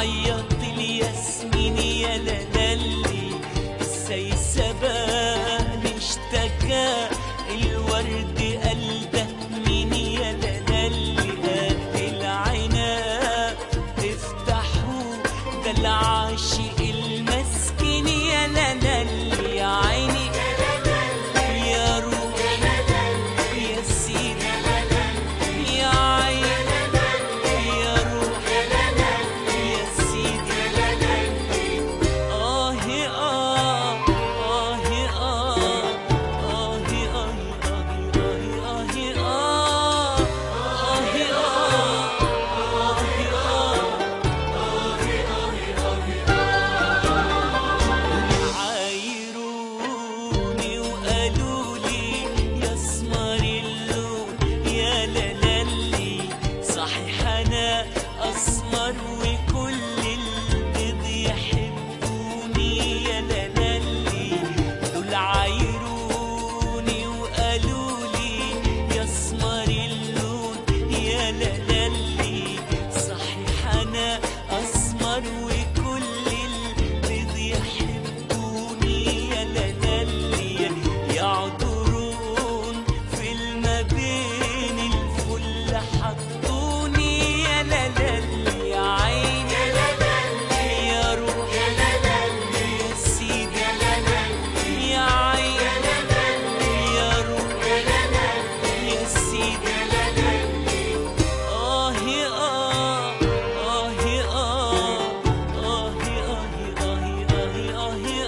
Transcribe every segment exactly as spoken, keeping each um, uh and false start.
عيط الياسمين يا لالي، السيسبان اشتكى الورد قلبه مين يا لالي، قد العناب افتحوا ده العاشق المسكين يا لالي، يا عيني يا روح يا سيدي يا عيني يا روح يا سيدي، آه آه آه آه آه آه عايروني وقالوا لي يا اسمر اللون يا لالي، صحيح أنا أسمر وكل البيض يحبوني يا لالي، دول عايروني وقالوا لي يا اسمر اللون يا لالي، صحيح أنا أسمر وكل البيض يحبوني يا لالي، يعطرون في الما بين الفل حطوني يا لالي، يا عيني يا روح يا سيدي يا عيني يا روح يا سيدي، آه آه آه آه آه آه آه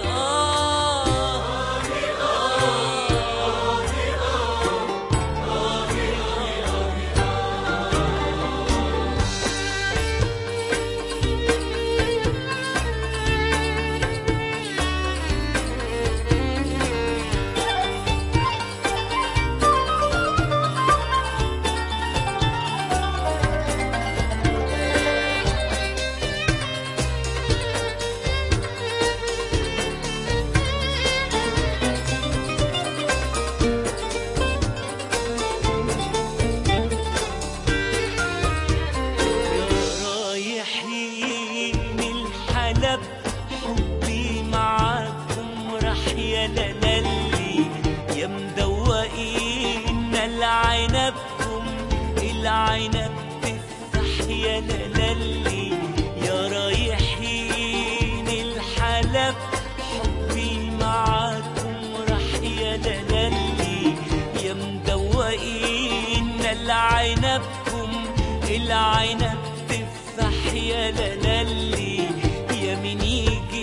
رايحين الحلب حبي معاكم راح يا لالي، يا مدوقين العنبكم العنب تفتح يا لالي، يا رايحين الحلب حبي معاكم راح يا لالي، يا مدوقين العنبكم العنب تفتح يا لالي، يا مين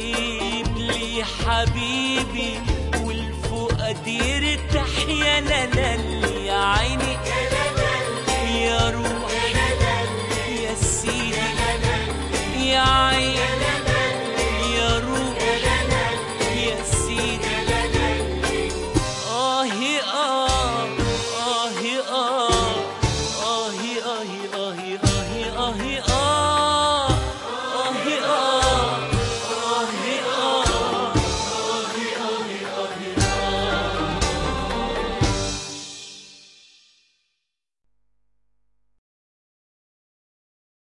يجيب لي حبيبي والفؤاد يرتاح يا لالي.